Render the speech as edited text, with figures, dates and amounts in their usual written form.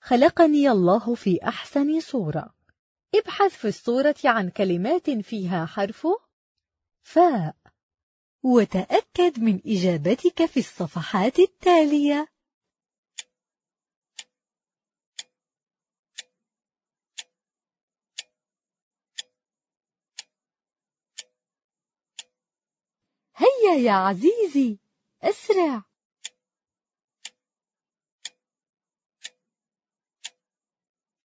خلقني الله في أحسن صورة. ابحث في الصورة عن كلمات فيها حرف فاء، وتأكد من إجابتك في الصفحات التالية. هيا يا عزيزي، أسرع.